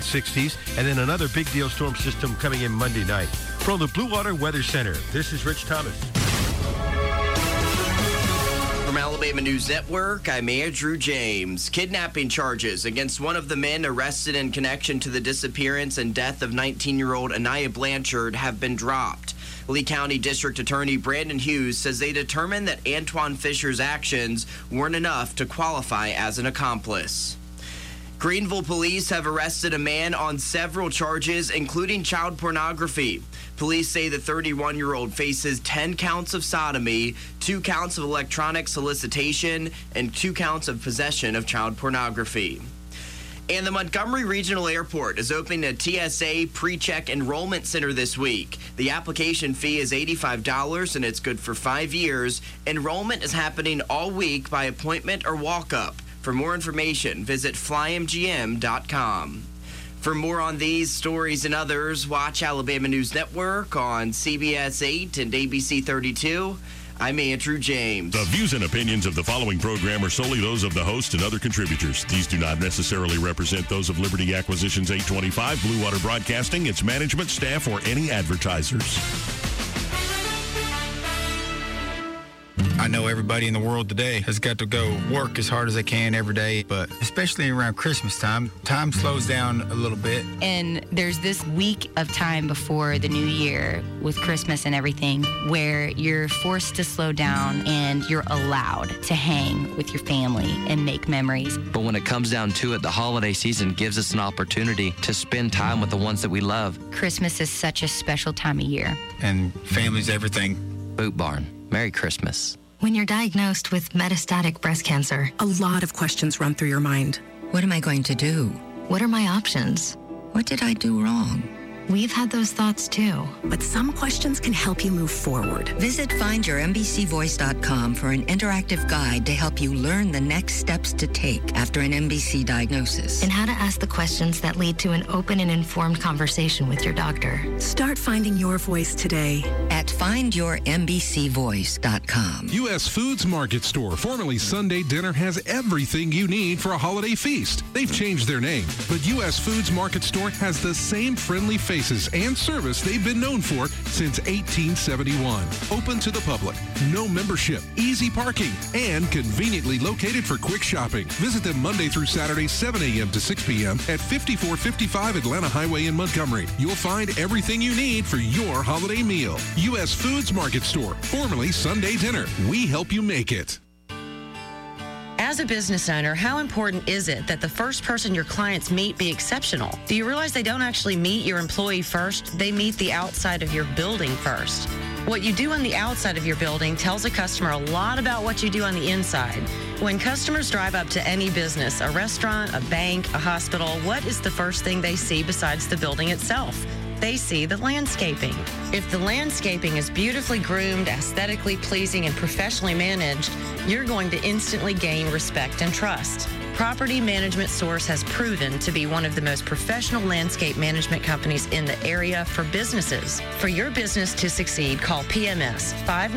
60s, and then another big deal storm system coming in Monday night. From the Blue Water Weather Center, this is Rich Thomas. From Alabama News Network, I'm Andrew James. Kidnapping charges against one of the men arrested in connection to the disappearance and death of 19-year-old Anaya Blanchard have been dropped. Lee County District Attorney Brandon Hughes says they determined that Antoine Fisher's actions weren't enough to qualify as an accomplice. Greenville police have arrested a man on several charges, including child pornography. Police say the 31-year-old faces 10 counts of sodomy, 2 counts of electronic solicitation, and 2 counts of possession of child pornography. And the Montgomery Regional Airport is opening a TSA pre-check enrollment center this week. The application fee is $85 and it's good for 5 years. Enrollment is happening all week by appointment or walk-up. For more information, visit flymgm.com. For more on these stories and others, watch Alabama News Network on CBS 8 and ABC 32. I'm Andrew James. The views and opinions of the following program are solely those of the host and other contributors. These do not necessarily represent those of Liberty Acquisitions 825, Blue Water Broadcasting, its management, staff, or any advertisers. I know everybody in the world today has got to go work as hard as they can every day, but especially around Christmas time slows down a little bit. And there's this week of time before the new year with Christmas and everything where you're forced to slow down and you're allowed to hang with your family and make memories. But when it comes down to it, the holiday season gives us an opportunity to spend time with the ones that we love. Christmas is such a special time of year. And family's everything. Boot Barn. Merry Christmas. When you're diagnosed with metastatic breast cancer, a lot of questions run through your mind. What am I going to do? What are my options? What did I do wrong? We've had those thoughts too. But some questions can help you move forward. Visit findyourmbcvoice.com for an interactive guide to help you learn the next steps to take after an MBC diagnosis. And how to ask the questions that lead to an open and informed conversation with your doctor. Start finding your voice today at findyourmbcvoice.com. U.S. Foods Market Store, formerly Sunday Dinner, has everything you need for a holiday feast. They've changed their name, but U.S. Foods Market Store has the same friendly faces and service they've been known for since 1871. Open to the public, no membership, easy parking, and conveniently located for quick shopping. Visit them Monday through Saturday, 7 a.m. to 6 p.m. at 5455 Atlanta Highway in Montgomery. You'll find everything you need for your holiday meal. U.S. Foods Market Store, formerly Sunday Dinner. We help you make it. As a business owner, how important is it that the first person your clients meet be exceptional? Do you realize they don't actually meet your employee first? They meet the outside of your building first. What you do on the outside of your building tells a customer a lot about what you do on the inside. When customers drive up to any business, a restaurant, a bank, a hospital, what is the first thing they see besides the building itself? They see the landscaping. If the landscaping is beautifully groomed, aesthetically pleasing, and professionally managed, you're going to instantly gain respect and trust. Property Management Source has proven to be one of the most professional landscape management companies in the area for businesses. For your business to succeed, call PMS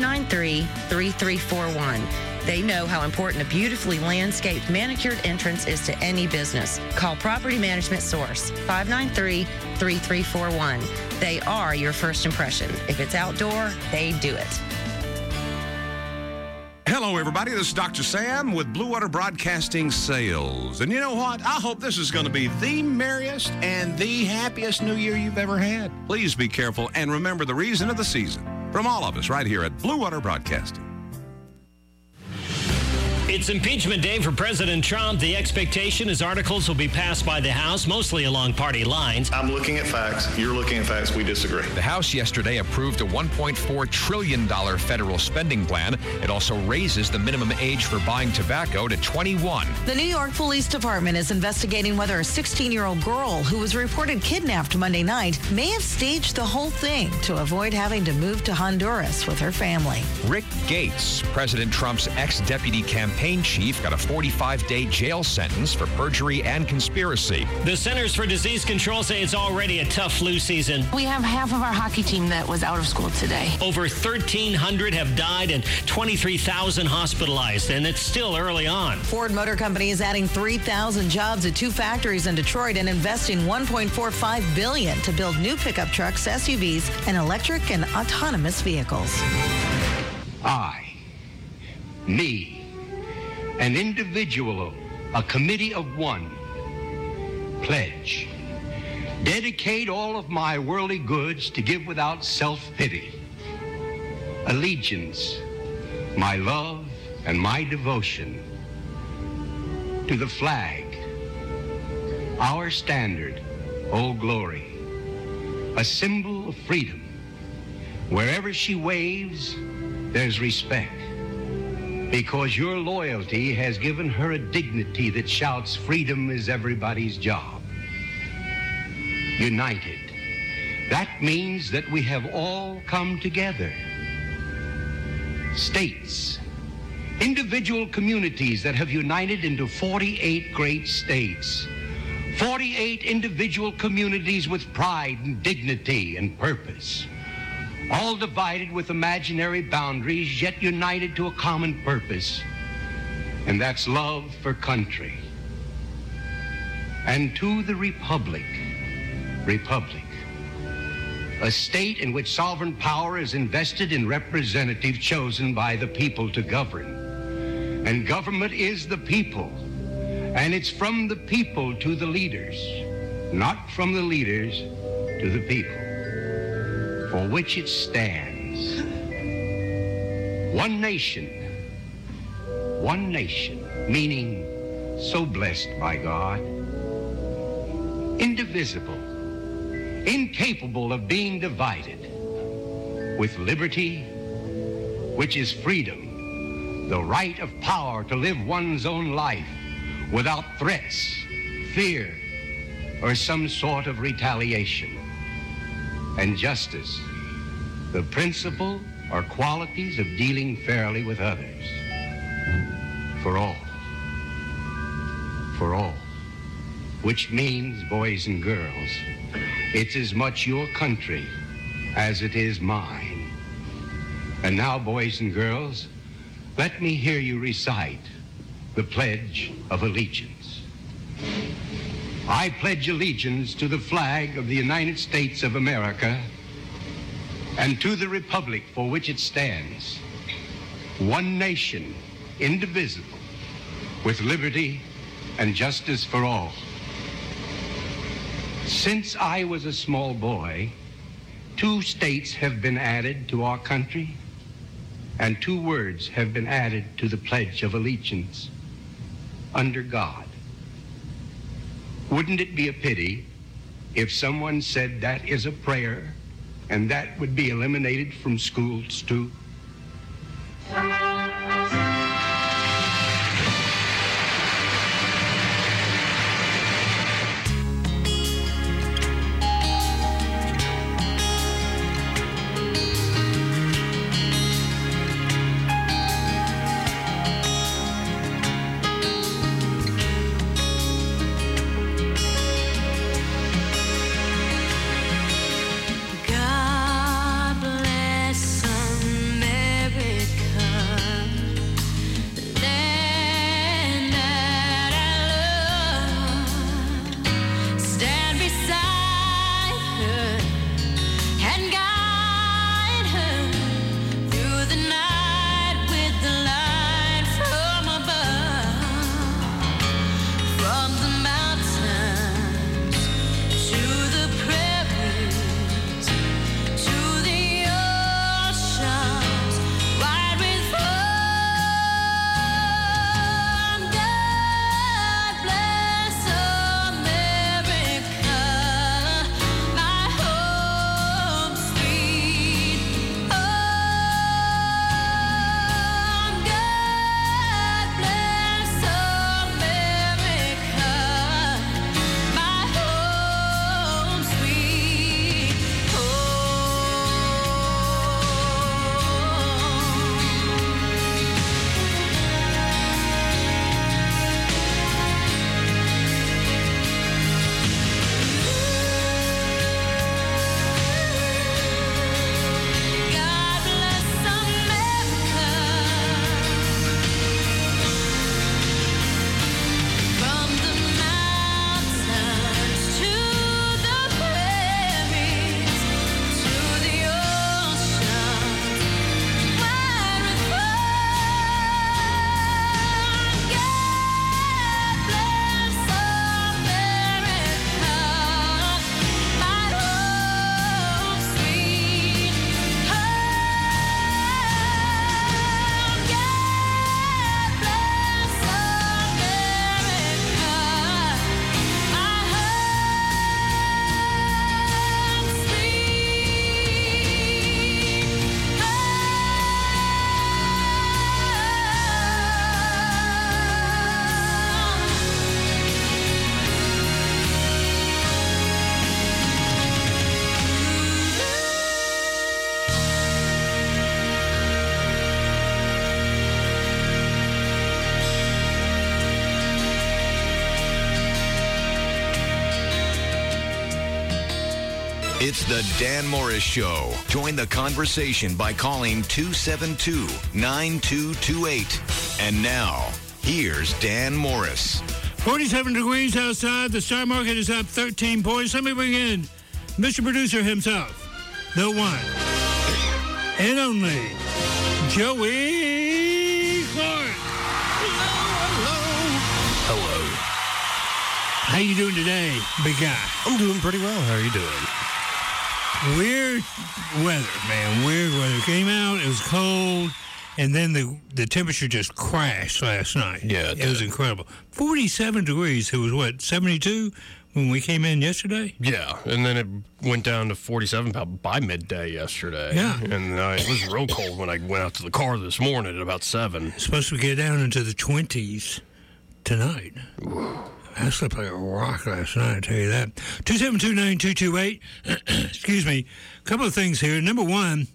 593-3341. They know how important a beautifully landscaped, manicured entrance is to any business. Call Property Management Source, 593-3341. They are your first impression. If it's outdoor, they do it. Hello, everybody. This is Dr. Sam with Blue Water Broadcasting Sales. And you know what? I hope this is going to be the merriest and the happiest new year you've ever had. Please be careful and remember the reason of the season. From all of us right here at Blue Water Broadcasting. It's impeachment day for President Trump. The expectation is articles will be passed by the House, mostly along party lines. I'm looking at facts. You're looking at facts. We disagree. The House yesterday approved a $1.4 trillion federal spending plan. It also raises the minimum age for buying tobacco to 21. The New York Police Department is investigating whether a 16-year-old girl who was reported kidnapped Monday night may have staged the whole thing to avoid having to move to Honduras with her family. Rick Gates, President Trump's ex-deputy campaign campaign chief got a 45-day jail sentence for perjury and conspiracy. The Centers for Disease Control say it's already a tough flu season. We have half of our hockey team that was out of school today. Over 1,300 have died and 23,000 hospitalized, and it's still early on. Ford Motor Company is adding 3,000 jobs at 2 factories in Detroit and investing $1.45 billion to build new pickup trucks, SUVs, and electric and autonomous vehicles. I, me, an individual, a committee of one, pledge, dedicate all of my worldly goods to give without self-pity, allegiance, my love and my devotion to the flag, our standard, Old Glory, a symbol of freedom. Wherever she waves, there's respect, because your loyalty has given her a dignity that shouts freedom is everybody's job. United. That means that we have all come together. States, individual communities that have united into 48 great states. 48 individual communities with pride and dignity and purpose. All divided with imaginary boundaries, yet united to a common purpose. And that's love for country. And to the Republic, a state in which sovereign power is invested in representatives chosen by the people to govern. And government is the people. And it's from the people to the leaders, not from the leaders to the people, for which it stands. One nation, meaning so blessed by God, indivisible, incapable of being divided, with liberty, which is freedom, the right of power to live one's own life without threats, fear, or some sort of retaliation. And justice, the principle or qualities of dealing fairly with others. For all, which means, boys and girls, it's as much your country as it is mine. And now, boys and girls, let me hear you recite the Pledge of Allegiance. I pledge allegiance to the flag of the United States of America and to the republic for which it stands, one nation, indivisible, with liberty and justice for all. Since I was a small boy, 2 states have been added to our country, and 2 words have been added to the Pledge of Allegiance: under God. Wouldn't it be a pity if someone said that is a prayer and that would be eliminated from schools too? God bless America. It's the Dan Morris Show. Join the conversation by calling 272-9228. And now, here's Dan Morris. 47 degrees outside. The stock market is up 13 points. Let me bring in Mr. Producer himself, the one and only Joey Clark. Hello. How you doing today, big guy? I'm doing pretty well. How are you doing? Weird weather, man. Weird weather. Came out, it was cold, and then the temperature just crashed last night. Yeah, it was incredible. 47 degrees. It was, what, 72 when we came in yesterday? Yeah, and then it went down to 47 by midday yesterday. Yeah. And it was real cold when I went out to the car this morning at about 7. It's supposed to get down into the 20s tonight. I slept like a rock last night, I tell you that. 272-9228. Excuse me. A couple of things here. Number one,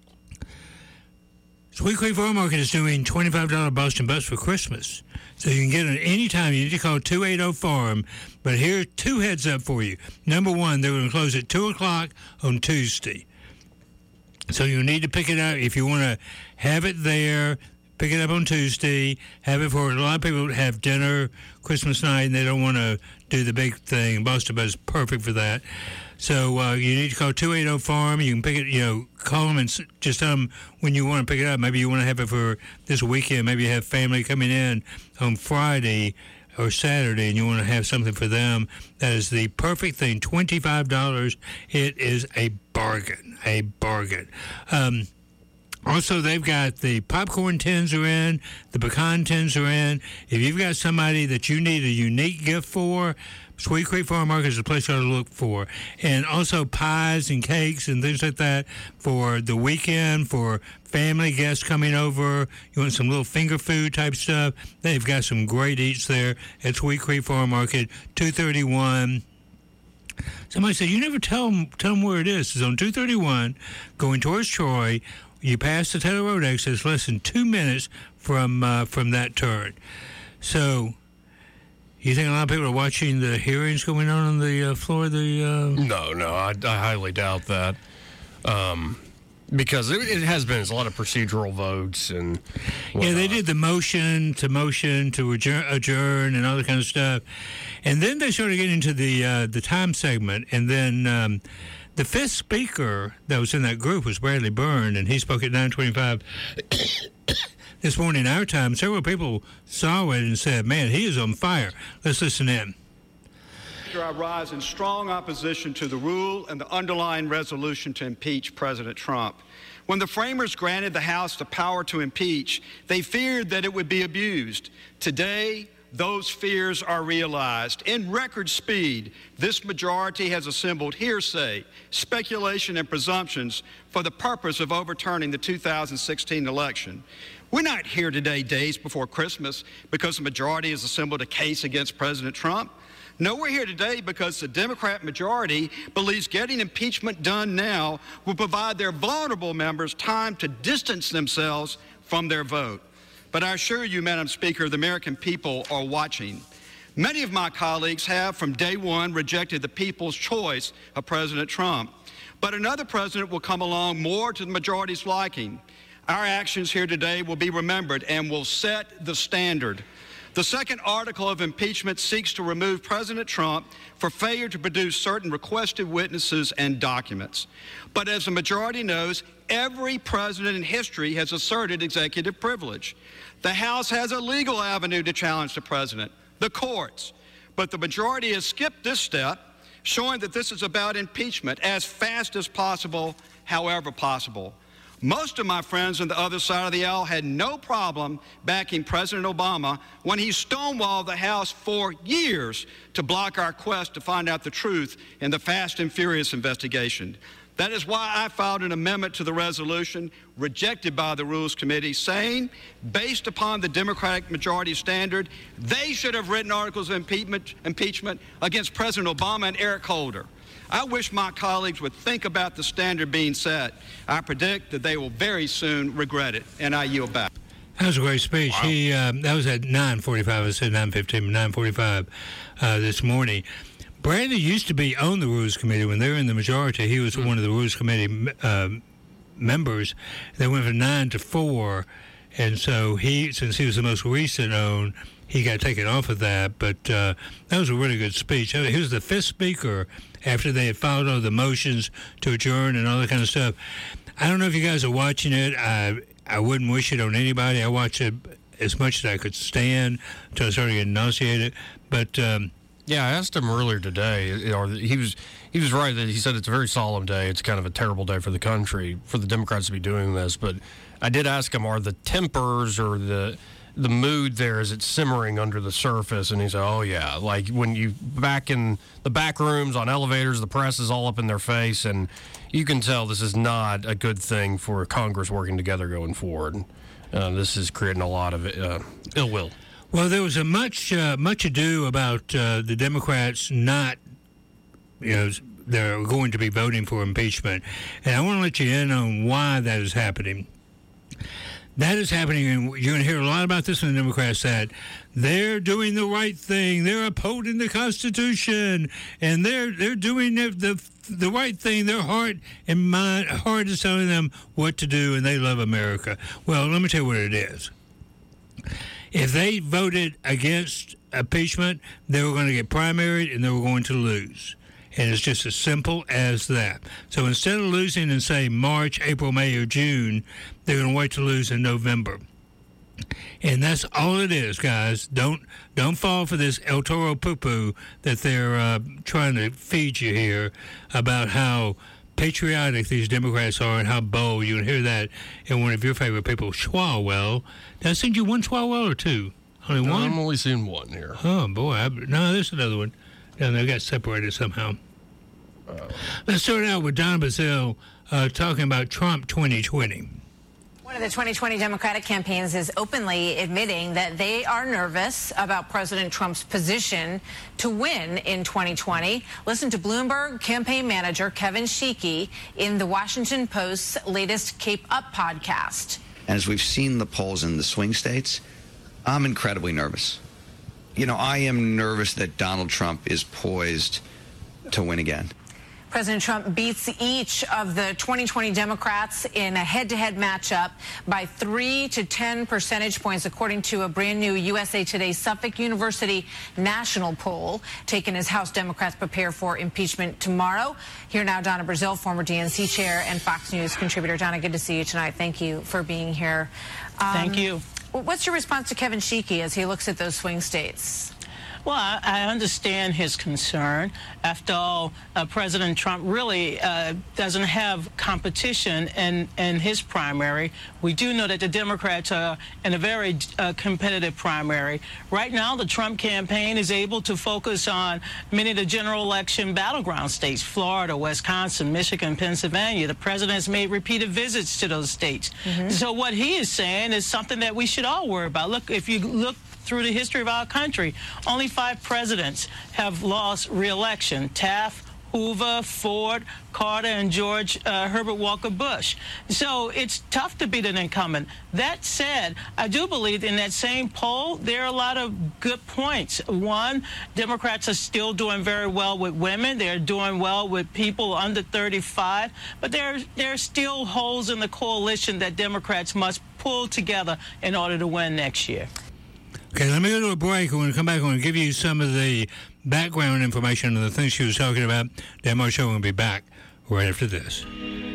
Sweet Creek Farm Market is doing $25 Boston Butts for Christmas. So you can get it any time. You need to call 280-FARM. But here are two heads up for you. Number one, they're going to close at 2 o'clock on Tuesday. So you need to pick it up if you want to have it there. Pick it up on Tuesday. Have it for a lot of people have dinner Christmas night and they don't want to do the big thing. Boston Buzz is perfect for that. So you need to call 280-FARM. You can pick it, call them and just tell them when you want to pick it up. Maybe you want to have it for this weekend. Maybe you have family coming in on Friday or Saturday and you want to have something for them. That is the perfect thing. $25. It is a bargain. A bargain. Also, they've got the popcorn tins are in, the pecan tins are in. If you've got somebody that you need a unique gift for, Sweet Creek Farm Market is the place you ought to look for. And also pies and cakes and things like that for the weekend, for family guests coming over. You want some little finger food type stuff. They've got some great eats there at Sweet Creek Farm Market, 231. Somebody said, you never tell them where it is. It's on 231 going towards Troy. You pass the Taylor Road exit. It's less than 2 minutes from that turn. So, you think a lot of people are watching the hearings going on the floor of the... No, I highly doubt that. Because it has been a lot of procedural votes and whatnot. Yeah, they did the motion to adjourn and all that kind of stuff. And then they started getting into the time segment. And then... the fifth speaker that was in that group was Bradley Byrne, and he spoke at 9:25 this morning our time. Several people saw it and said, man, he is on fire. Let's listen in. I rise in strong opposition to the rule and the underlying resolution to impeach President Trump. When the framers granted the House the power to impeach, they feared that it would be abused. Today, those fears are realized. In record speed, this majority has assembled hearsay, speculation, and presumptions for the purpose of overturning the 2016 election. We're not here today, days before Christmas, because the majority has assembled a case against President Trump. No, we're here today because the Democrat majority believes getting impeachment done now will provide their vulnerable members time to distance themselves from their vote. But I assure you, Madam Speaker, the American people are watching. Many of my colleagues have, from day one, rejected the people's choice of President Trump. But another president will come along more to the majority's liking. Our actions here today will be remembered and will set the standard. The second article of impeachment seeks to remove President Trump for failure to produce certain requested witnesses and documents. But as the majority knows, every president in history has asserted executive privilege. The House has a legal avenue to challenge the president, the courts. But the majority has skipped this step, showing that this is about impeachment as fast as possible, however possible. Most of my friends on the other side of the aisle had no problem backing President Obama when he stonewalled the House for years to block our quest to find out the truth in the Fast and Furious investigation. That is why I filed an amendment to the resolution rejected by the Rules Committee saying, based upon the Democratic majority standard, they should have written articles of impeachment against President Obama and Eric Holder. I wish my colleagues would think about the standard being set. I predict that they will very soon regret it, and I yield back. That was a great speech. Wow. That was at 9:45. I said 9:15, 9:45 this morning. Bradley used to be on the Rules Committee. When they were in the majority, he was one of the Rules Committee members. They went from 9 to 4, and so since he was the most recent on, he got taken off of that. But that was a really good speech. He was the fifth speaker after they had filed all the motions to adjourn and all that kind of stuff. I don't know if you guys are watching it. I wouldn't wish it on anybody. I watched it as much as I could stand until I started getting nauseated. But yeah, I asked him earlier today. He was right that he said it's a very solemn day. It's kind of a terrible day for the country, for the Democrats to be doing this. But I did ask him, are the tempers or the mood there, is it simmering under the surface? And he said, oh, yeah. Like when you back in the back rooms on elevators, the press is all up in their face, and you can tell this is not a good thing for Congress working together going forward. This is creating a lot of ill will. Well, there was much ado about the Democrats not, they're going to be voting for impeachment. And I want to let you in on why that is happening. That is happening, and you're going to hear a lot about this from the Democrats, that they're doing the right thing. They're upholding the Constitution, and they're doing the right thing. Their heart is telling them what to do, and they love America. Well, let me tell you what it is. If they voted against impeachment, they were going to get primaried, and they were going to lose. And it's just as simple as that. So instead of losing in, say, March, April, May, or June, they're going to wait to lose in November. And that's all it is, guys. Don't fall for this El Toro poo-poo that they're trying to feed you here about how patriotic these Democrats are and how bold. You can hear that in one of your favorite people, Swalwell. Did I send you one Swalwell or two? Only one? I'm only seeing one here. Oh, boy. No, there's another one. And they got separated somehow. Let's start out with Donna Brazile talking about Trump 2020. One of the 2020 Democratic campaigns is openly admitting that they are nervous about President Trump's position to win in 2020. Listen to Bloomberg campaign manager Kevin Sheekey in the Washington Post's latest Cape Up podcast. And as we've seen the polls in the swing states, I'm incredibly nervous. I am nervous that Donald Trump is poised to win again. President Trump beats each of the 2020 Democrats in a head-to-head matchup by 3 to 10 percentage points, according to a brand new USA Today Suffolk University national poll taken as House Democrats prepare for impeachment tomorrow. Here now, Donna Brazile, former DNC chair and Fox News contributor. Donna, good to see you tonight. Thank you for being here. Thank you. What's your response to Kevin Sheekey as he looks at those swing states? Well, I understand his concern. After all, President Trump really doesn't have competition in his primary. We do know that the Democrats are in a very competitive primary. Right now, the Trump campaign is able to focus on many of the general election battleground states, Florida, Wisconsin, Michigan, Pennsylvania. The president has made repeated visits to those states. So what he is saying is something that we should all worry about. Look, if you look through the history of our country, only 5 presidents have lost re-election: Taft, Hoover, Ford, Carter, and George Herbert Walker Bush. So it's tough to beat an incumbent. That said, I do believe in that same poll, there are a lot of good points. One, Democrats are still doing very well with women. They're doing well with people under 35. But there are still holes in the coalition that Democrats must pull together in order to win next year. Okay, let me go to a break. When we come back, I'm going to give you some of the background information on the things she was talking about. Dan Moore Show will be back right after this.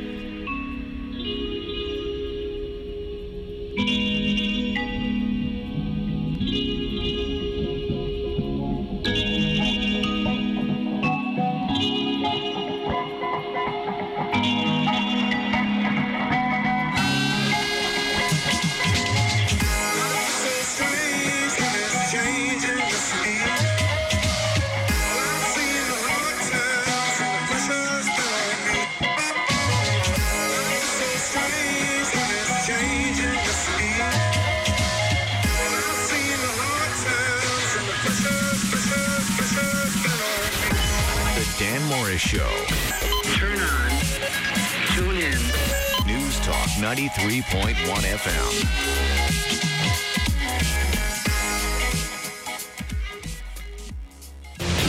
Show. Turn on. Tune in. News Talk 93.1 FM.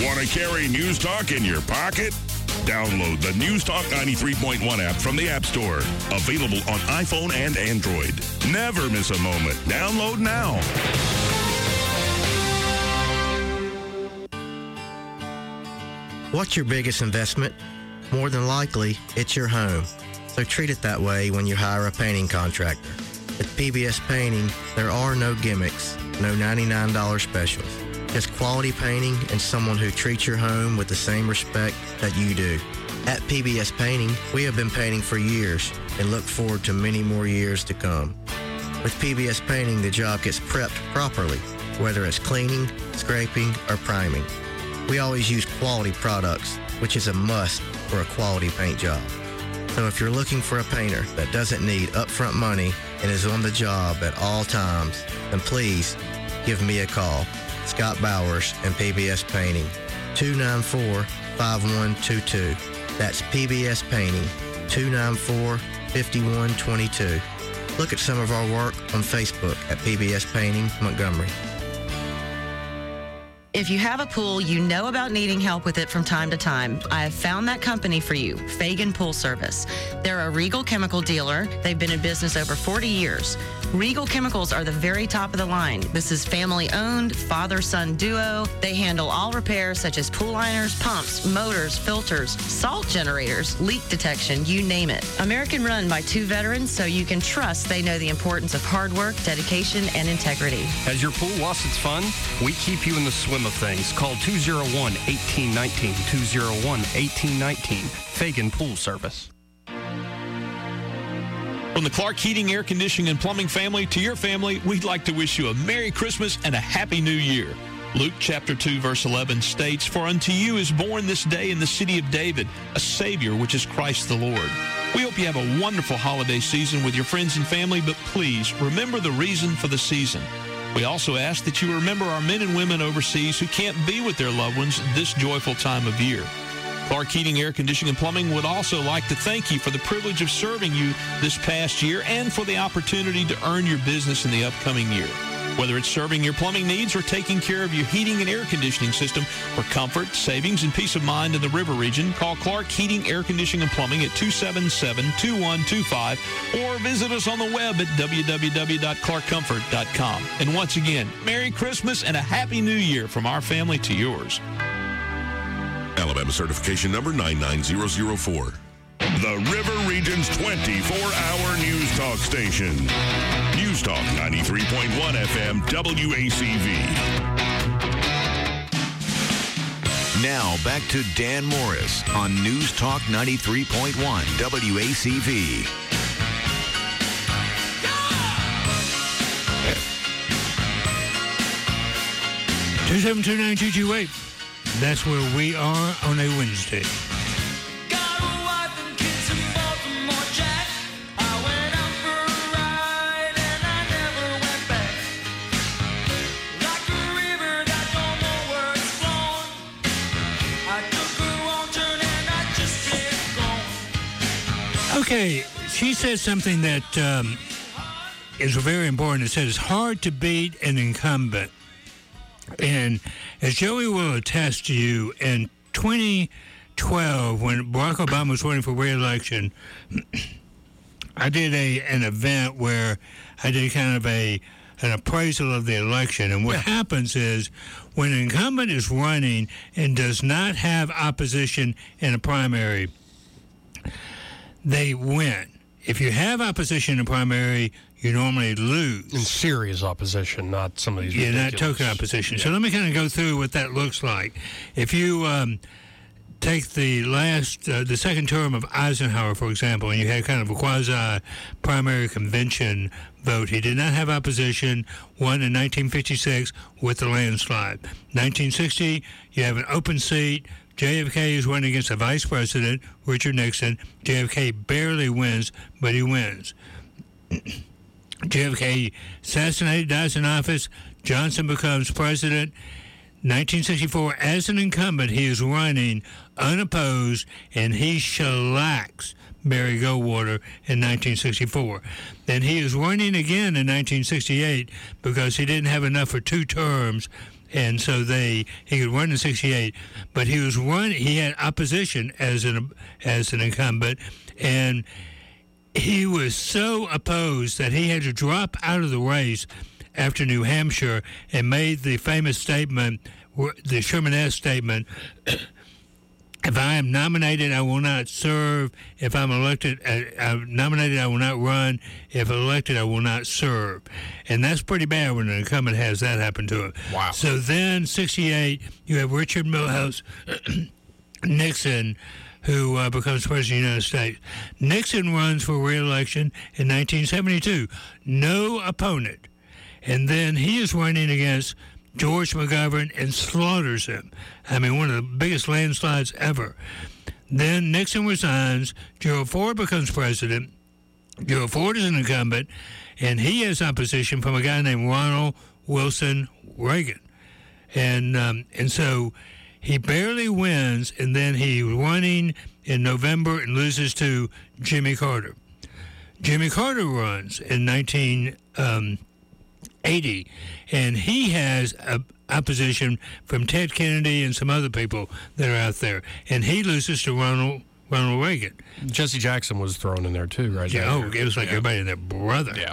Want to carry News Talk in your pocket? Download the News Talk 93.1 app from the App Store. Available on iPhone and Android. Never miss a moment. Download now. What's your biggest investment? More than likely, it's your home. So treat it that way when you hire a painting contractor. At PBS Painting, there are no gimmicks, no $99 specials. Just quality painting and someone who treats your home with the same respect that you do. At PBS Painting, we have been painting for years and look forward to many more years to come. With PBS Painting, the job gets prepped properly, whether it's cleaning, scraping, or priming. We always use quality products, which is a must for a quality paint job. So if you're looking for a painter that doesn't need upfront money and is on the job at all times, then please give me a call. Scott Bowers and PBS Painting, 294-5122. That's PBS Painting, 294-5122. Look at some of our work on Facebook at PBS Painting Montgomery. If you have a pool, you know about needing help with it from time to time. I have found that company for you, Fagan Pool Service. They're a Regal Chemical dealer. They've been in business over 40 years. Regal Chemicals are the very top of the line. This is family-owned, father-son duo. They handle all repairs such as pool liners, pumps, motors, filters, salt generators, leak detection, you name it. American run by 2 veterans, so you can trust they know the importance of hard work, dedication, and integrity. Has your pool lost its fun? We keep you in the swim of things. Call 201-1819, 201-1819, Fagan Pool Service. From the Clark Heating, Air Conditioning, and Plumbing family to your family, we'd like to wish you a Merry Christmas and a Happy New Year. Luke chapter 2, verse 11 states, "For unto you is born this day in the city of David a Savior, which is Christ the Lord." We hope you have a wonderful holiday season with your friends and family, but please remember the reason for the season. We also ask that you remember our men and women overseas who can't be with their loved ones this joyful time of year. Clark Heating, Air Conditioning, and Plumbing would also like to thank you for the privilege of serving you this past year and for the opportunity to earn your business in the upcoming year. Whether it's serving your plumbing needs or taking care of your heating and air conditioning system for comfort, savings, and peace of mind in the River region, call Clark Heating, Air Conditioning, and Plumbing at 277-2125 or visit us on the web at www.clarkcomfort.com. And once again, Merry Christmas and a Happy New Year from our family to yours. Alabama certification number 99004. The River Region's 24-hour news talk station. News Talk 93.1 FM WACV. Now back to Dan Morris on News Talk 93.1 WACV. Two 2729228. That's where we are on a Wednesday. Okay, she said something that is very important. It said it's hard to beat an incumbent. And as Joey will attest to you, in 2012, when Barack Obama was running for re-election, I did an event where I did kind of an appraisal of the election. And what happens is when an incumbent is running and does not have opposition in a primary, they win. If you have opposition in a primary, you normally lose. In serious opposition, not some of these ridiculous. Not token opposition. Yeah. So let me kind of go through what that looks like. If you take the second term of Eisenhower, for example, and you had kind of a quasi-primary convention vote, he did not have opposition, won in 1956 with a landslide. 1960, you have an open seat. JFK is running against the vice president, Richard Nixon. JFK barely wins, but he wins. JFK assassinated, dies in office. Johnson becomes president. 1964, as an incumbent, he is running unopposed, and he shellacks Barry Goldwater in 1964. Then he is running again in 1968 because he didn't have enough for 2 terms, And so he could run in 68, but he had opposition as an incumbent, and he was so opposed that he had to drop out of the race after New Hampshire and made the famous statement, the Sherman-esque statement, if I am nominated, I will not serve. If I'm elected, I'm nominated, I will not run. If elected, I will not serve. And that's pretty bad when an incumbent has that happen to him. Wow. So then, 68, you have Richard Milhous Nixon, who becomes president of the United States. Nixon runs for re-election in 1972. No opponent. And then he is running against George McGovern and slaughters him. I mean, one of the biggest landslides ever. Then Nixon resigns. Gerald Ford becomes president. Gerald Ford is an incumbent, and he has opposition from a guy named Ronald Wilson Reagan. And so he barely wins, and then he's running in November and loses to Jimmy Carter. Jimmy Carter runs in 1980, and he has opposition from Ted Kennedy and some other people that are out there, and he loses to Ronald Reagan. Jesse Jackson was thrown in there too, right? Yeah, it was like everybody and their brother. Yeah.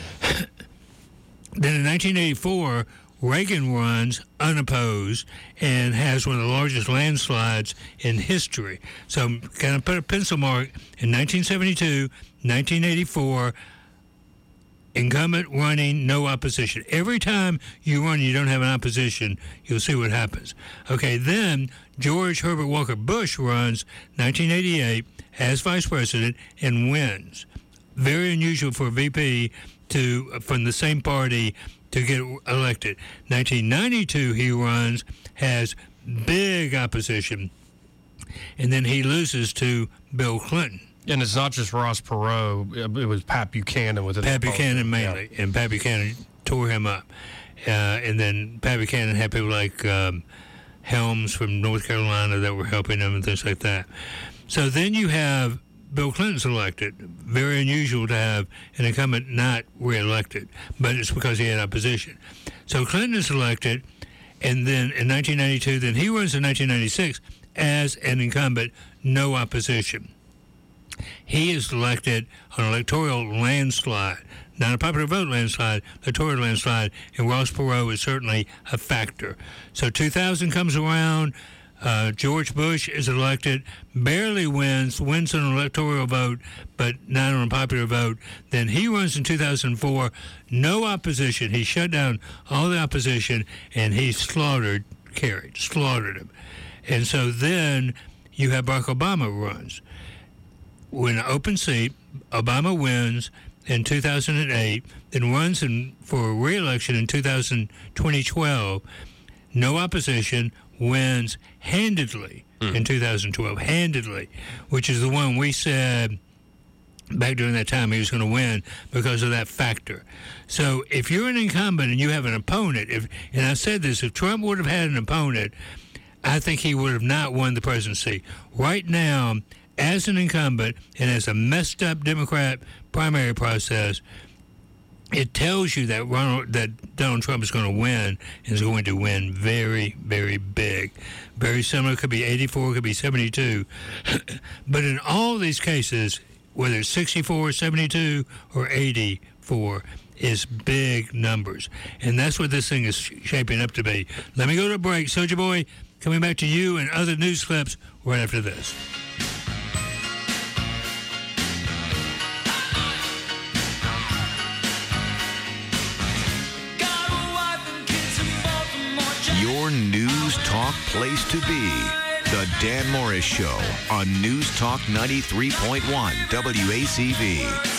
Then in 1984, Reagan runs unopposed and has one of the largest landslides in history. So I'm going to put a pencil mark in 1972, 1984, incumbent running, no opposition. Every time you run, you don't have an opposition, you'll see what happens. Okay, then George Herbert Walker Bush runs 1988 as vice president and wins. Very unusual for a VP from the same party to get elected. 1992 he runs, has big opposition, and then he loses to Bill Clinton. And it's not just Ross Perot. It was Pat Buchanan with it. Pat Buchanan mainly, and Pat Buchanan tore him up. And then Pat Buchanan had people like Helms from North Carolina that were helping him and things like that. So then you have Bill Clinton's elected. Very unusual to have an incumbent not reelected, but it's because he had opposition. So Clinton is elected, and then in 1992, then he runs in 1996 as an incumbent, no opposition. He is elected on an electoral landslide, not a popular vote landslide, electoral landslide, and Ross Perot is certainly a factor. So 2000 comes around, George Bush is elected, barely wins on an electoral vote, but not on a popular vote. Then he runs in 2004, no opposition. He shut down all the opposition, and he slaughtered him. And so then you have Barack Obama runs. When an open seat, Obama wins in 2008, then runs for re-election in 2012, no opposition, wins handedly in 2012, which is the one we said back during that time he was going to win because of that factor. So if you're an incumbent and you have an opponent, and I said this, if Trump would have had an opponent, I think he would have not won the presidency. Right now, as an incumbent and as a messed up Democrat primary process, it tells you that Donald Trump is going to win, and is going to win very, very big. Very similar. It could be 84, it could be 72. But in all these cases, whether it's 64, 72, or 84, is big numbers. And that's what this thing is shaping up to be. Let me go to a break. Soldier Boy, coming back to you and other news clips right after this. Your news talk place to be. The Dan Morris Show on News Talk 93.1 WACV.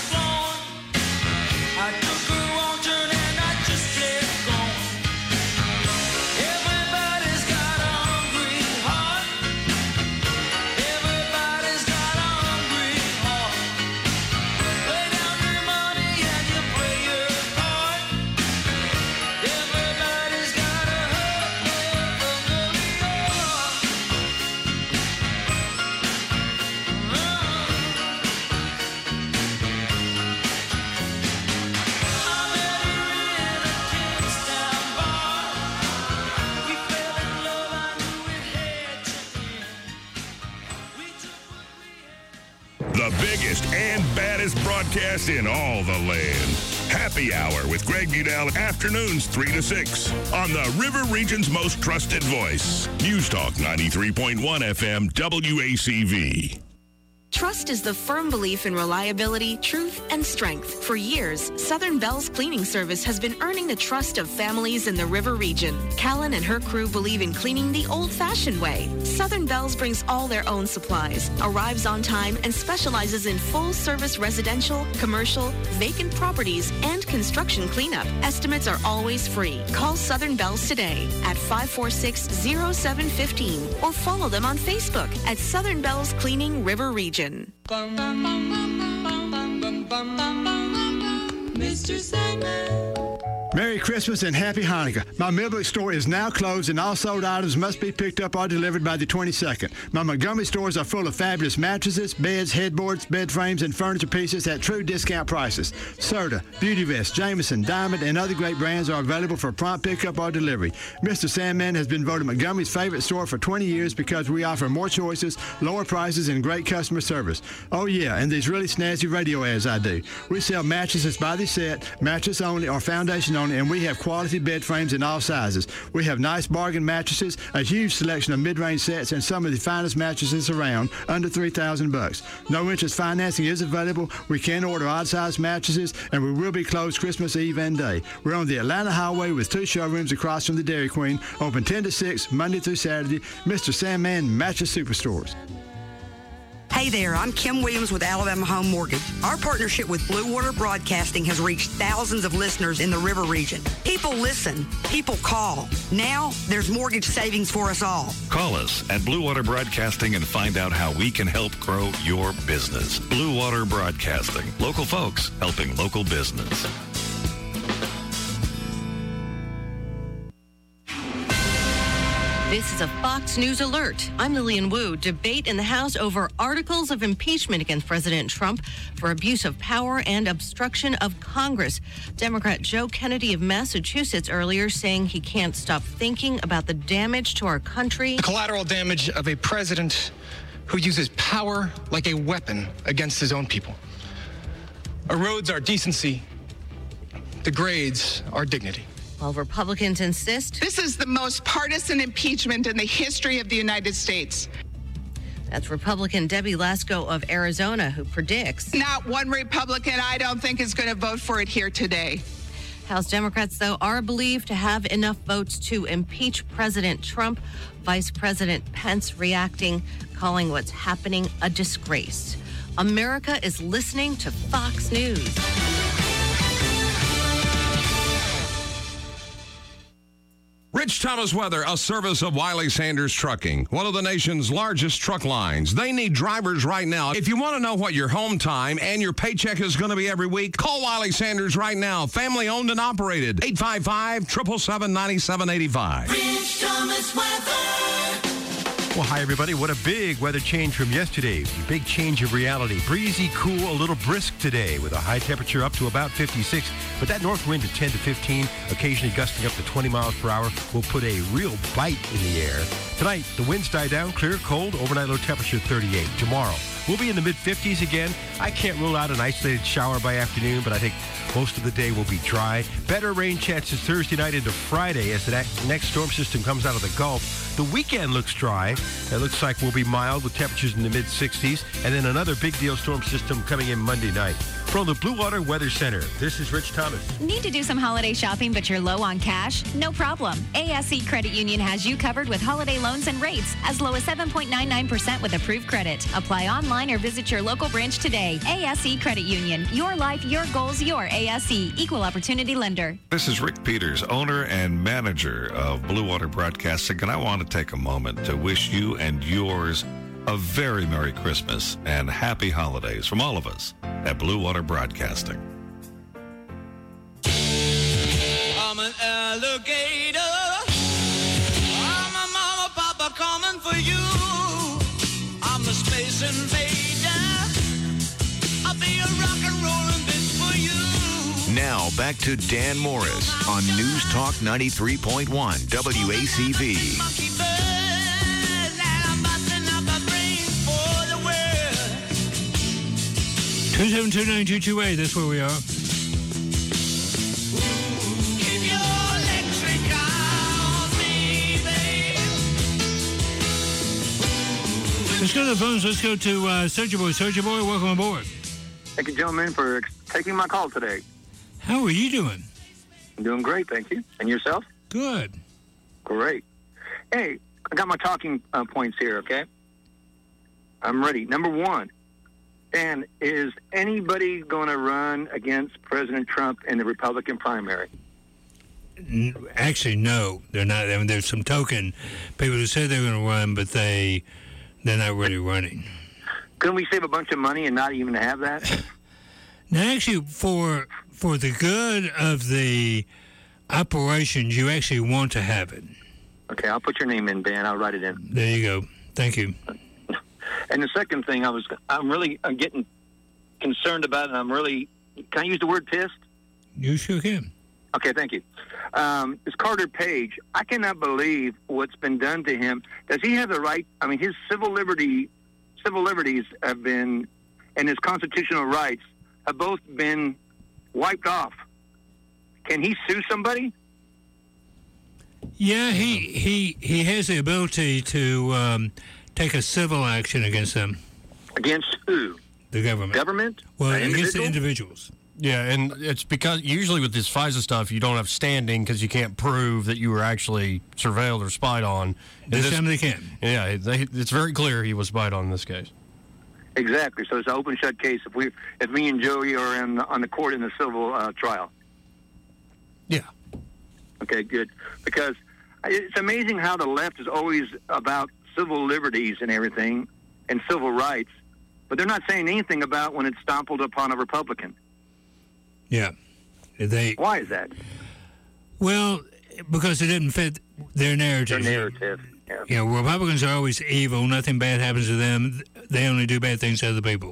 The biggest and baddest broadcast in all the land. Happy Hour with Greg Budell, afternoons 3 to 6 on the River Region's most trusted voice. News Talk 93.1 FM WACV. Trust is the firm belief in reliability, truth, and strength. For years, Southern Bell's cleaning service has been earning the trust of families in the River Region. Callan and her crew believe in cleaning the old-fashioned way. Southern Bell's brings all their own supplies, arrives on time, and specializes in full-service residential, commercial, vacant properties, and construction cleanup. Estimates are always free. Call Southern Bell's today at 546-0715 or follow them on Facebook at Southern Bell's Cleaning River Region. Mr. Sandman. Merry Christmas and Happy Hanukkah. My Millbrook store is now closed and all sold items must be picked up or delivered by the 22nd. My Montgomery stores are full of fabulous mattresses, beds, headboards, bed frames, and furniture pieces at true discount prices. Serta, Beauty Vest, Jameson, Diamond, and other great brands are available for prompt pickup or delivery. Mr. Sandman has been voted Montgomery's favorite store for 20 years because we offer more choices, lower prices, and great customer service. Oh yeah, and these really snazzy radio ads I do. We sell mattresses by the set, mattress only or foundation only, and we have quality bed frames in all sizes. We have nice bargain mattresses, a huge selection of mid-range sets, and some of the finest mattresses around, under $3,000. No interest financing is available. We can order odd-sized mattresses, and we will be closed Christmas Eve and day. We're on the Atlanta Highway with 2 showrooms across from the Dairy Queen, open 10 to 6, Monday through Saturday. Mr. Sandman Mattress Superstores. Hey there, I'm Kim Williams with Alabama Home Mortgage. Our partnership with Blue Water Broadcasting has reached thousands of listeners in the River Region. People listen. People call. Now, there's mortgage savings for us all. Call us at Blue Water Broadcasting and find out how we can help grow your business. Blue Water Broadcasting. Local folks helping local business. This is a Fox News alert. I'm Lillian Wu. Debate in the House over articles of impeachment against President Trump for abuse of power and obstruction of Congress. Democrat Joe Kennedy of Massachusetts earlier saying he can't stop thinking about the damage to our country. The collateral damage of a president who uses power like a weapon against his own people. Erodes our decency, degrades our dignity. While Republicans insist this is the most partisan impeachment in the history of the United States. That's Republican Debbie Lasko of Arizona, who predicts not one Republican, I don't think, is going to vote for it here today. House Democrats, though, are believed to have enough votes to impeach President Trump. Vice President Pence reacting, calling what's happening a disgrace. America is listening to Fox News. Rich Thomas weather, a service of Wiley Sanders Trucking, one of the nation's largest truck lines. They need drivers right now. If you want to know what your home time and your paycheck is going to be every week, call Wiley Sanders right now. Family owned and operated. 855-777-9785. Rich Thomas weather. Well, hi, everybody. What a big weather change from yesterday. Big change of reality. Breezy, cool, a little brisk today with a high temperature up to about 56. But that north wind at 10 to 15, occasionally gusting up to 20 miles per hour, will put a real bite in the air. Tonight, the winds die down, clear, cold, overnight low temperature 38. Tomorrow, we'll be in the mid-50s again. I can't rule out an isolated shower by afternoon, but I think most of the day will be dry. Better rain chances Thursday night into Friday as the next storm system comes out of the Gulf. The weekend looks dry. It looks like we'll be mild with temperatures in the mid-60s. And then another big deal storm system coming in Monday night. From the Blue Water Weather Center, this is Rich Thomas. Need to do some holiday shopping, but you're low on cash? No problem. ASE Credit Union has you covered with holiday loans and rates as low as 7.99% with approved credit. Apply online or visit your local branch today. ASE Credit Union. Your life, your goals, your ASE. Equal Opportunity Lender. This is Rick Peters, owner and manager of Blue Water Broadcasting, and I want to take a moment to wish you and yours a very Merry Christmas and Happy Holidays from all of us at Blue Water Broadcasting. I'm an alligator. I'm a mama, papa coming for you. I'm the space invader. I'll be a rock and rollin' bitch for you. Now back to Dan Morris on News Talk 93.1 WACV. Monkey bird, now I'm busting up a brain for the world. 272-9228, that's where we are. Let's go to the phones. Let's go to Soulja Boy. Soulja Boy, welcome aboard. Thank you, gentlemen, for taking my call today. How are you doing? I'm doing great, thank you. And yourself? Good. Great. Hey, I got my talking points here, okay? I'm ready. Number one, Dan, is anybody going to run against President Trump in the Republican primary? Actually, no, they're not. I mean, there's some token people who say they're going to run, but they're not really running. Couldn't we save a bunch of money and not even have that? Now, actually, for the good of the operations, you actually want to have it. Okay, I'll put your name in, Dan. I'll write it in. There you go. Thank you. And the second thing, I'm getting concerned about, and can I use the word pissed? You sure can. Okay, thank you. It's Carter Page. I cannot believe what's been done to him. Does he have the right? I mean, his civil liberties have been, and his constitutional rights have both been wiped off. Can he sue somebody? Yeah, he has the ability to take a civil action against them. Against who? The government. Government? Well, against the individuals. Yeah, and it's because usually with this FISA stuff, you don't have standing because you can't prove that you were actually surveilled or spied on. This time they can. Yeah, it's very clear he was spied on in this case. Exactly. So it's an open shut case if me and Joey are on the court in the civil trial. Yeah. Okay, good. Because it's amazing how the left is always about civil liberties and everything and civil rights, but they're not saying anything about when it's stumbled upon a Republican. Yeah. Why is that? Well, because it didn't fit their narrative. Their narrative, yeah. You know, Republicans are always evil. Nothing bad happens to them. They only do bad things to other people.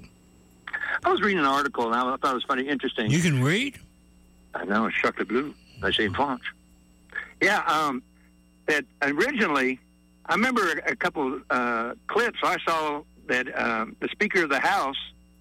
I was reading an article, and I thought it was funny, interesting. You can read? I know, Chocolat Bleu. I say in French. Yeah, that originally, I remember a couple clips. I saw that the Speaker of the House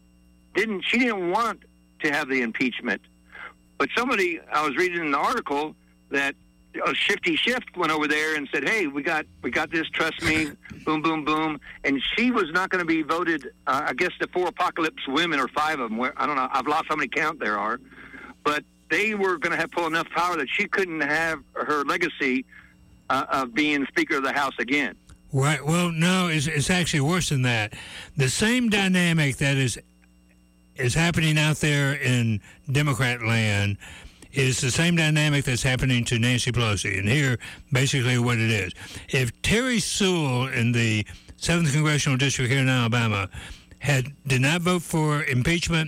she didn't want to have the impeachment. But I was reading in the article that Shifty Shift went over there and said, hey, we got this, trust me, boom, boom, boom. And she was not going to be voted, I guess the 4 apocalypse women, or 5 of them, I don't know, I've lost how many count there are. But they were going to have pull enough power that she couldn't have her legacy of being Speaker of the House again. Right. Well, no, it's actually worse than that. The same dynamic that is happening out there in Democrat land is the same dynamic that's happening to Nancy Pelosi. And here, basically what it is. If Terry Sewell in the 7th Congressional District here in Alabama did not vote for impeachment,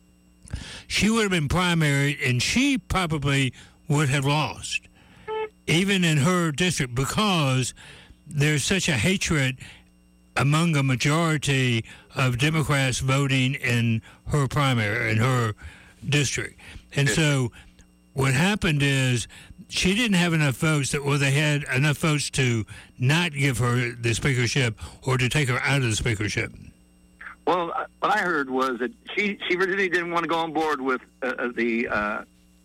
she would have been primaried, and she probably would have lost, even in her district, because there's such a hatred among a majority of Democrats voting in her primary, in her district. And so what happened is she didn't have enough votes they had enough votes to not give her the speakership or to take her out of the speakership. Well, what I heard was that she really didn't want to go on board with the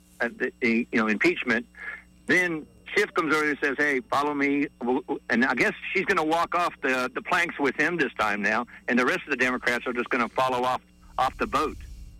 impeachment. Then Schiff comes over and says, hey, follow me. And I guess she's going to walk off the planks with him this time now, and the rest of the Democrats are just going to follow off the boat.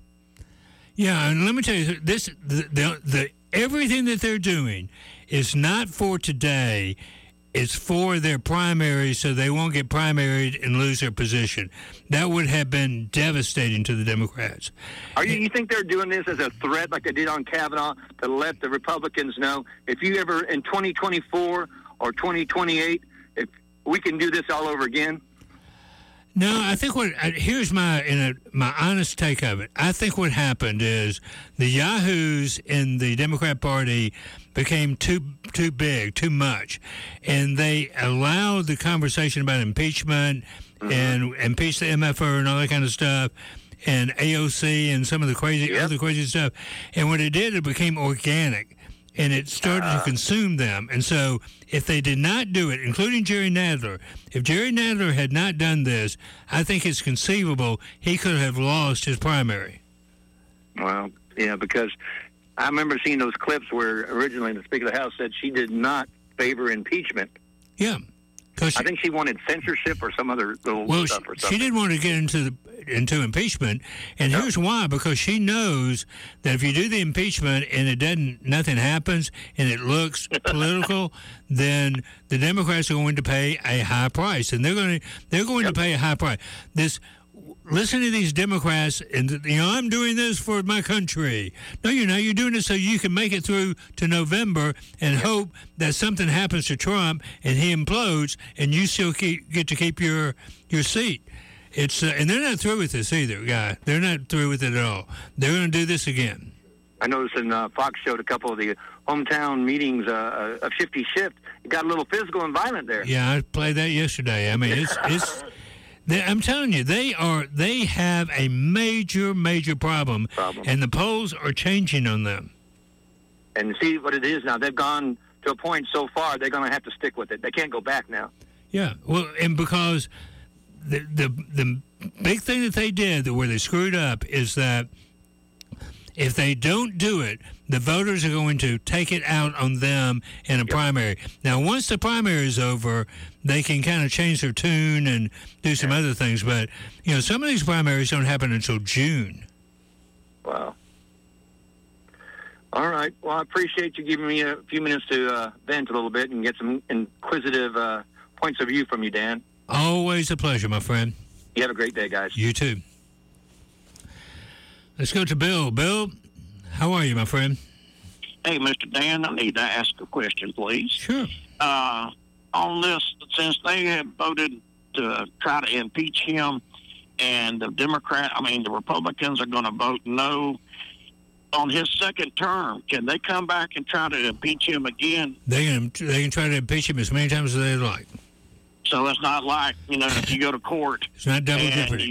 Yeah, and let me tell you, everything that they're doing is not for today. It's for their primary, so they won't get primaried and lose their position. That would have been devastating to the Democrats. You think they're doing this as a threat like they did on Kavanaugh to let the Republicans know, if you ever in 2024 or 2028, if we can do this all over again? No, I think here's my honest take of it. I think what happened is the yahoos in the Democrat Party became too big, too much, and they allowed the conversation about impeachment and impeach the MFR and all that kind of stuff, and AOC and some of the other crazy stuff. And what it did, it became organic, and it started to consume them. And so if they did not do it, including Jerry Nadler, if Jerry Nadler had not done this, I think it's conceivable he could have lost his primary. Well, yeah, because I remember seeing those clips where originally the Speaker of the House said she did not favor impeachment. Yeah. I think she wanted censorship or some other little stuff or something. She didn't want to get into impeachment, and here's why: because she knows that if you do the impeachment and nothing happens, and it looks political, then the Democrats are going to pay a high price, and they're going to pay a high price. Listen to these Democrats, and I'm doing this for my country. No, you're not. You're doing it so you can make it through to November and hope that something happens to Trump and he implodes, and you still get to keep your seat. It's and they're not through with this either, guy. They're not through with it at all. They're going to do this again. I noticed in Fox showed a couple of the hometown meetings of 50 Shift. It got a little physical and violent there. Yeah, I played that yesterday. I mean, it's. I'm telling you, they have a major problem, and the polls are changing on them. And see what it is now. They've gone to a point so far, they're going to have to stick with it. They can't go back now. Yeah, well, and because the big thing that they did where they screwed up is that if they don't do it, the voters are going to take it out on them in a primary. Now, once the primary is over, they can kind of change their tune and do some other things. But, some of these primaries don't happen until June. Wow. All right. Well, I appreciate you giving me a few minutes to vent a little bit and get some inquisitive points of view from you, Dan. Always a pleasure, my friend. You have a great day, guys. You too. Let's go to Bill. Bill, how are you, my friend? Hey, Mr. Dan, I need to ask a question, please. Sure. On this, since they have voted to try to impeach him, and the Republicans are going to vote no on his second term, can they come back and try to impeach him again? They can try to impeach him as many times as they like. So it's not like, if you go to court. It's not double jeopardy.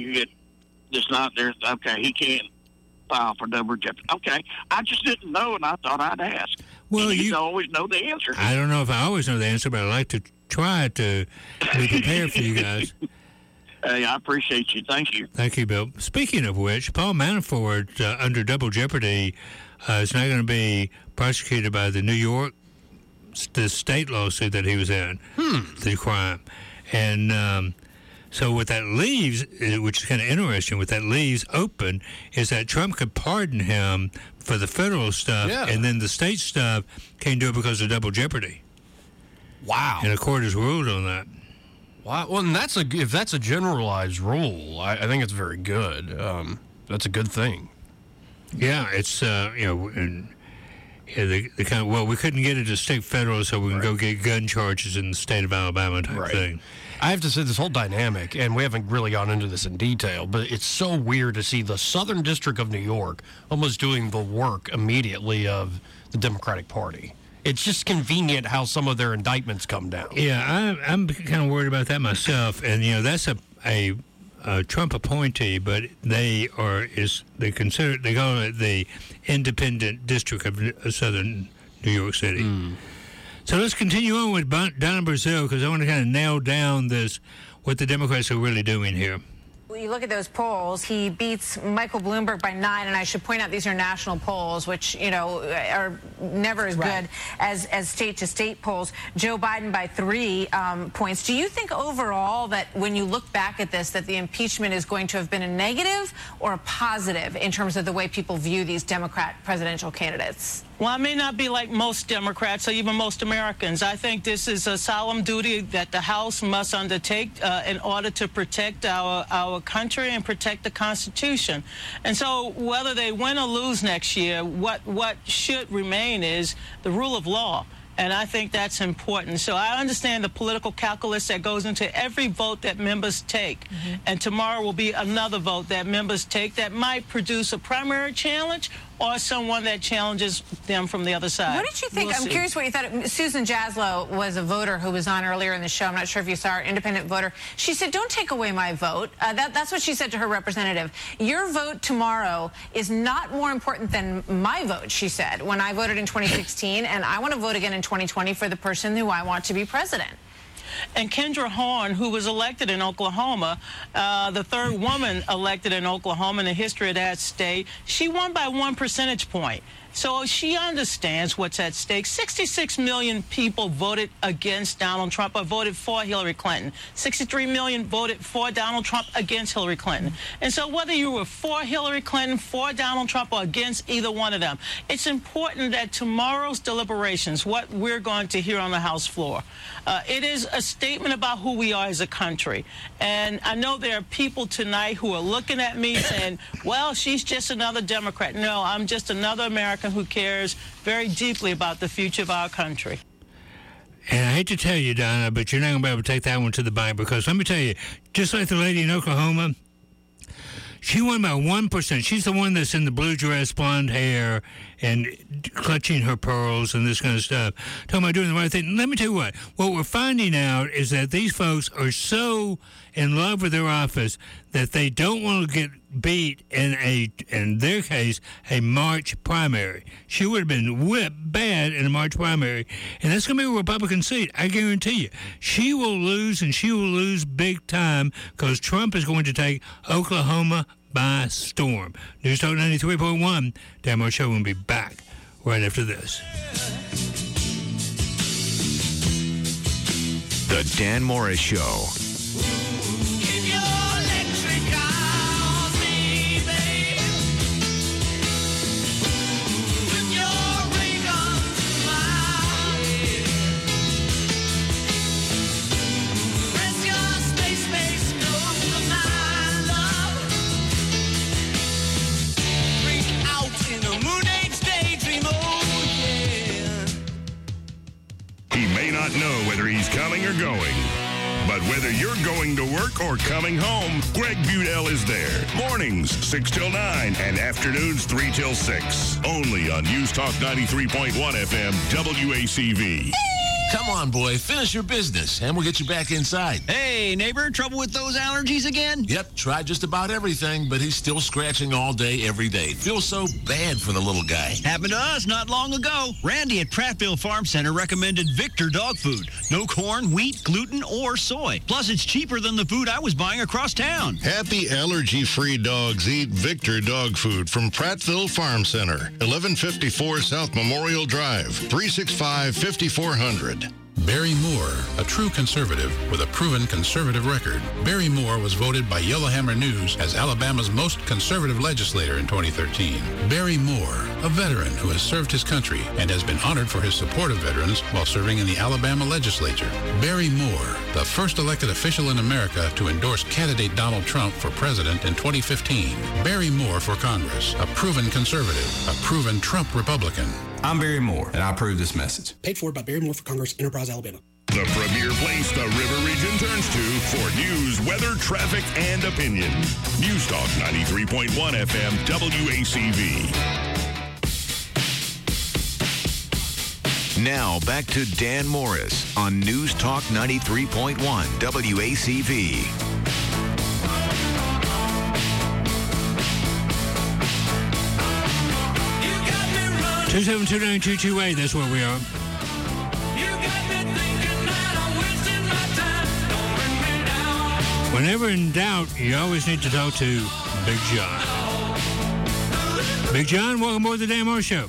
He can't file for double jeopardy. Okay. I just didn't know, and I thought I'd ask. Well, you always know the answer. I don't know if I always know the answer, but I like to try to be prepared for you guys. Hey, I appreciate you. Thank you. Thank you, Bill. Speaking of which, Paul Manafort, under double jeopardy, is not going to be prosecuted by the state lawsuit that he was in, the crime. And so what that leaves, which is kind of interesting, what that leaves open is that Trump could pardon him for the federal stuff, and then the state stuff can't do it because of double jeopardy. Wow. And a court has ruled on that. Wow. Well, and if that's a generalized rule, I think it's very good. That's a good thing. Yeah, it's, we couldn't get it to state federal, so we can go get gun charges in the state of Alabama type thing. I have to say, this whole dynamic, and we haven't really gone into this in detail, but it's so weird to see the Southern District of New York almost doing the work immediately of the Democratic Party. It's just convenient how some of their indictments come down. Yeah, I'm kind of worried about that myself, and that's a Trump appointee, but they call it the Independent District of Southern New York City. So let's continue on with Donna Brazile, because I want to kind of nail down what the Democrats are really doing here. You look at those polls, he beats Michael Bloomberg by 9, and I should point out these are national polls, which, are never as good as state-to-state polls. Joe Biden by 3 points. Do you think overall that when you look back at this, that the impeachment is going to have been a negative or a positive in terms of the way people view these Democrat presidential candidates? Well, I may not be like most Democrats or even most Americans. I think this is a solemn duty that the House must undertake in order to protect our country and protect the Constitution. And so whether they win or lose next year, what should remain is the rule of law. And I think that's important. So I understand the political calculus that goes into every vote that members take. And tomorrow will be another vote that members take that might produce a primary challenge or someone that challenges them from the other side. What did you think? I'm curious what you thought. Susan Jaslow was a voter who was on earlier in the show. I'm not sure if you saw her, independent voter. She said, don't take away my vote. That's what she said to her representative. Your vote tomorrow is not more important than my vote, she said, when I voted in 2016, and I want to vote again in 2020 for the person who I want to be president. And Kendra Horn, who was elected in Oklahoma, the third woman elected in Oklahoma in the history of that state, she won by 1 percentage point. So she understands what's at stake. 66 million people voted against Donald Trump or voted for Hillary Clinton. 63 million voted for Donald Trump against Hillary Clinton. And so whether you were for Hillary Clinton, for Donald Trump, or against either one of them, it's important that tomorrow's deliberations, what we're going to hear on the House floor, it is a statement about who we are as a country. And I know there are people tonight who are looking at me saying, well, she's just another Democrat. No, I'm just another American who cares very deeply about the future of our country. And I hate to tell you, Donna, but you're not going to be able to take that one to the bank, because let me tell you, just like the lady in Oklahoma, she won by 1%. She's the one that's in the blue dress, blonde hair, and clutching her pearls and this kind of stuff. Talking about doing the right thing. Let me tell you what we're finding out is that these folks are so in love with their office that they don't want to get beat in their case, a March primary. She would have been whipped bad in a March primary, and that's going to be a Republican seat. I guarantee you. She will lose, and she will lose big time, because Trump is going to take Oklahoma by storm. News Talk 93.1. Dan Moore Show will be back right after this. The Dan Morris Show. Know whether he's coming or going. But whether you're going to work or coming home, Greg Budell is there. Mornings, 6 till 9, and afternoons, 3 till 6. Only on News Talk 93.1 FM, WACV. Come on, boy. Finish your business, and we'll get you back inside. Hey, neighbor, trouble with those allergies again? Yep, tried just about everything, but he's still scratching all day, every day. Feels so bad for the little guy. Happened to us not long ago. Randy at Prattville Farm Center recommended Victor dog food. No corn, wheat, gluten, or soy. Plus, it's cheaper than the food I was buying across town. Happy allergy-free dogs eat Victor dog food from Prattville Farm Center, 1154 South Memorial Drive, 365-5400. Barry Moore, a true conservative with a proven conservative record. Barry Moore was voted by Yellowhammer News as Alabama's most conservative legislator in 2013. Barry Moore, a veteran who has served his country and has been honored for his support of veterans while serving in the Alabama legislature. Barry Moore, the first elected official in America to endorse candidate Donald Trump for president in 2015. Barry Moore for Congress, a proven conservative, a proven Trump Republican. I'm Barry Moore, and I approve this message. Paid for by Barry Moore for Congress, Enterprise, Alabama. The premier place the River Region turns to for news, weather, traffic, and opinion. News Talk 93.1 FM, WACV. Now, back to Dan Morris on News Talk 93.1 WACV. 2729228, that's where we are. Whenever in doubt, you always need to talk to Big John. Big John, welcome aboard the Dan Morris Show.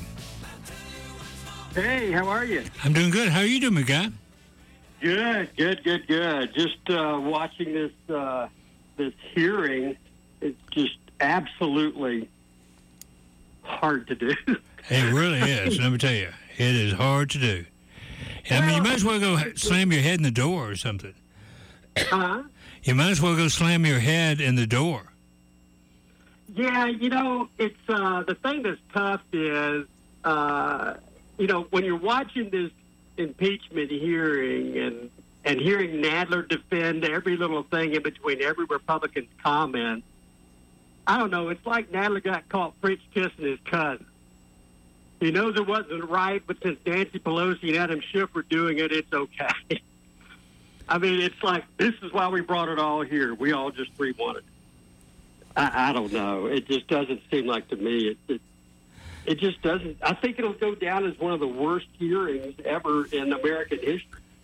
Hey, how are you? I'm doing good. How are you doing, my guy? Good. Just watching this hearing, it's just absolutely hard to do. It really is. Let me tell you, it is hard to do. I mean, you might as well go slam your head in the door or something. Huh? You might as well go slam your head in the door. Yeah, it's the thing that's tough is, when you're watching this impeachment hearing and hearing Nadler defend every little thing in between every Republican's comment, I don't know. It's like Nadler got caught French kissing his cousin. He knows it wasn't right, but since Nancy Pelosi and Adam Schiff were doing it, it's okay. I mean, it's like, this is why we brought it all here. We all just wanted it. I don't know. It just doesn't seem like to me. It just doesn't. I think it'll go down as one of the worst hearings ever in American history.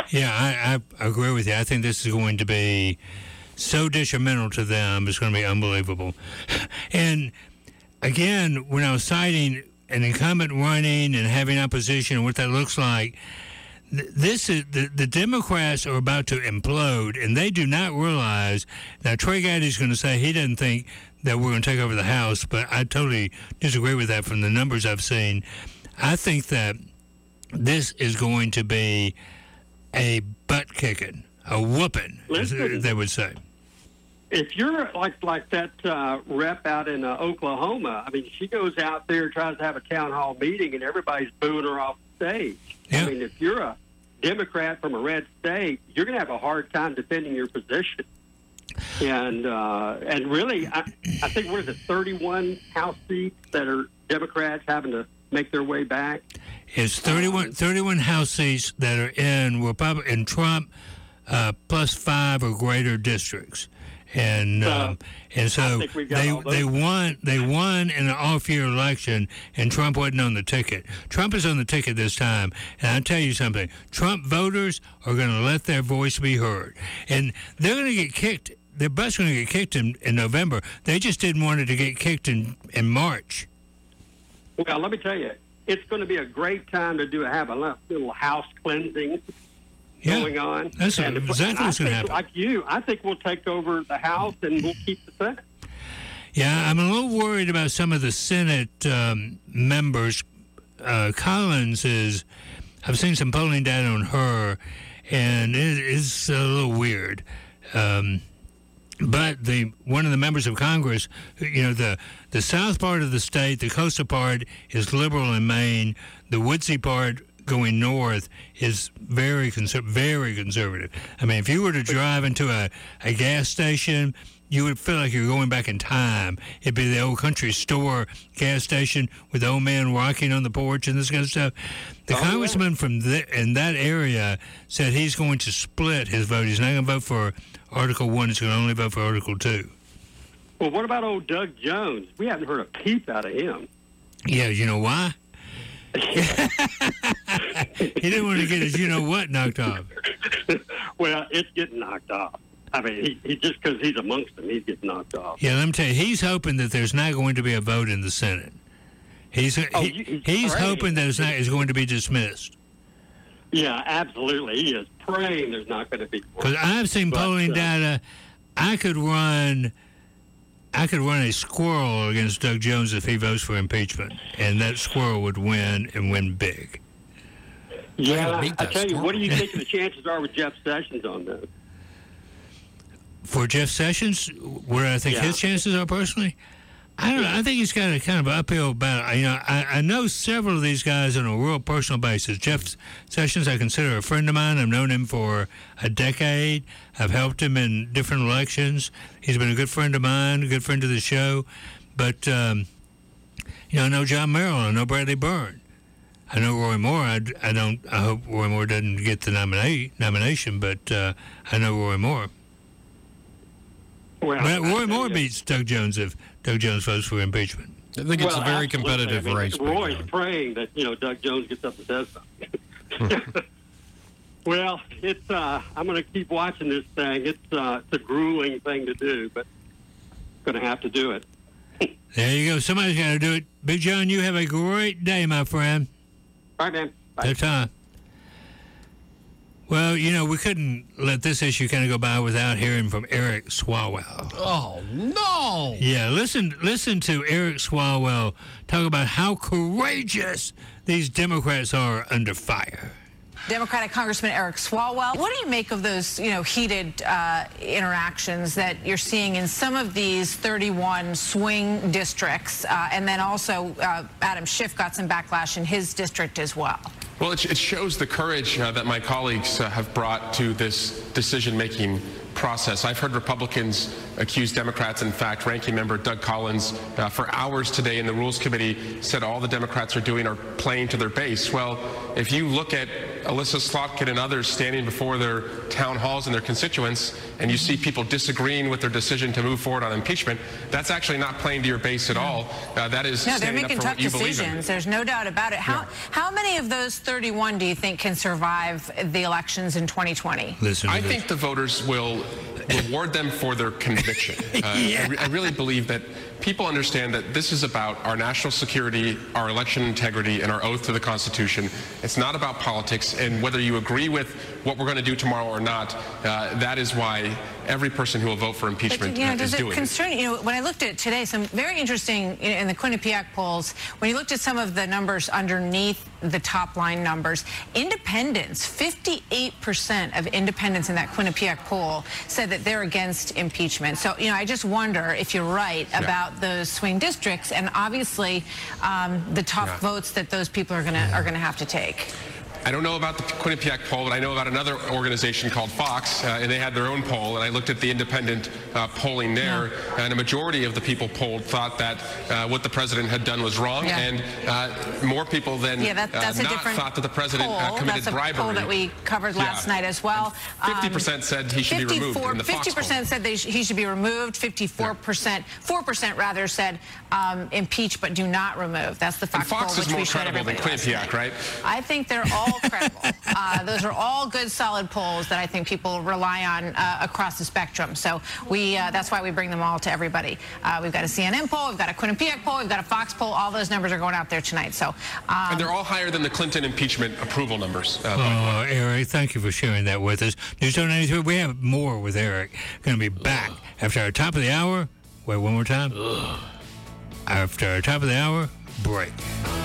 Yeah, I agree with you. I think this is going to be so detrimental to them. It's going to be unbelievable. And again, when I was citing an incumbent running and having opposition and what that looks like, this is the Democrats are about to implode, and they do not realize. Now, Trey Gaddy's going to say he doesn't think that we're going to take over the House, but I totally disagree with that from the numbers I've seen. I think that this is going to be a butt kicking, a whooping, as they would say. If you're like that rep out in Oklahoma, I mean, she goes out there, tries to have a town hall meeting, and everybody's booing her off the stage. Yeah. I mean, if you're a Democrat from a red state, you're going to have a hard time defending your position. And really, I think, what is it, 31 House seats that are Democrats having to make their way back? It's 31 House seats that are in Republican Trump plus 5 or greater districts. And so they won in an off-year election, and Trump wasn't on the ticket. Trump is on the ticket this time, and I'll tell you something. Trump voters are going to let their voice be heard, and they're going to get kicked. Their butt's going to get kicked in November. They just didn't want it to get kicked in March. Well, let me tell you, it's going to be a great time to have a little house cleansing going on. That's exactly what's going to happen. Like you, I think we'll take over the House and we'll keep the Senate. Yeah, I'm a little worried about some of the Senate members. Collins is, I've seen some polling data on her, and it is a little weird. But one of the members of Congress, the south part of the state, the coastal part is liberal in Maine. The woodsy part going north is very conservative. I mean, if you were to drive into a gas station, you would feel like you're going back in time. It'd be the old country store gas station with the old man rocking on the porch and this kind of stuff. The congressman from in that area said he's going to split his vote. He's not going to vote for Article 1. He's going to only vote for Article 2. Well, what about old Doug Jones? We haven't heard a peep out of him. Yeah, you know why? He didn't want to get his you-know-what knocked off. Well, it's getting knocked off. I mean, he just because he's amongst them, he's getting knocked off. Yeah, let me tell you, he's hoping that there's not going to be a vote in the Senate. He's hoping that it's going to be dismissed. Yeah, absolutely. He is praying there's not going to be one. Because I've seen polling data. I could run a squirrel against Doug Jones if he votes for impeachment, and that squirrel would win and win big. Yeah, I tell you, what do you think the chances are with Jeff Sessions on this? For Jeff Sessions, where I think his chances are personally, I don't know. I think he's got a kind of uphill battle. I know several of these guys on a real personal basis. Jeff Sessions, I consider a friend of mine. I've known him for a decade. I've helped him in different elections. He's been a good friend of mine, a good friend of the show. But, I know John Merrill. I know Bradley Byrne. I know Roy Moore. I hope Roy Moore doesn't get the nomination, but I know Roy Moore. Well, Roy Moore beats Doug Jones if Doug Jones votes for impeachment. I think it's a very competitive race. Roy's praying that Doug Jones gets up and says something. Well, it's I'm going to keep watching this thing. It's a grueling thing to do, but going to have to do it. There you go. Somebody's got to do it. Big John, you have a great day, my friend. All right, man. Bye. Good time. Well, we couldn't let this issue kind of go by without hearing from Eric Swalwell. Oh, no! Yeah, listen to Eric Swalwell talk about how courageous these Democrats are under fire. Democratic Congressman Eric Swalwell, what do you make of those, heated interactions that you're seeing in some of these 31 swing districts, and then also Adam Schiff got some backlash in his district as well? Well, it shows the courage that my colleagues have brought to this decision-making process. I've heard Republicans accuse Democrats. In fact, Ranking Member Doug Collins, for hours today in the Rules Committee, said all the Democrats are doing are playing to their base. Well, if you look at Alyssa Slotkin and others standing before their town halls and their constituents, and you see people disagreeing with their decision to move forward on impeachment, that's actually not playing to your base at all. That is they're standing making up for tough what you believe in. decisions. There's no doubt about it. How many of those 31 do you think can survive the elections in 2020? I think the voters will reward them for their conviction. I really believe that people understand that this is about our national security, our election integrity, and our oath to the Constitution. It's not about politics, and whether you agree with what we're going to do tomorrow or not, that is why every person who will vote for impeachment is doing it. Concern, when I looked at today, some very interesting in the Quinnipiac polls, when you looked at some of the numbers underneath the top line numbers, independents, 58% of independents in that Quinnipiac poll said that they're against impeachment. So, I just wonder if you're right about those swing districts, and obviously the tough votes that those people are going to have to take. I don't know about the Quinnipiac poll, but I know about another organization called Fox, and they had their own poll, and I looked at the independent polling there, and a majority of the people polled thought that what the president had done was wrong, and more people than that's not thought that the president committed bribery. That's a poll that we covered last night as well. 50% said he should be removed in the Fox 50% said he should be removed. 4% rather said impeach but do not remove. That's the Fox poll, Fox is more credible than Quinnipiac, right? I think they're all credible. Those are all good, solid polls that I think people rely on across the spectrum. So that's why we bring them all to everybody. We've got a CNN poll, we've got a Quinnipiac poll, we've got a Fox poll. All those numbers are going out there tonight. So and they're all higher than the Clinton impeachment approval numbers. Eric, thank you for sharing that with us. News Talk 93, we have more with Eric. Going to be back after our top of the hour. Wait, one more time. After our top of the hour break.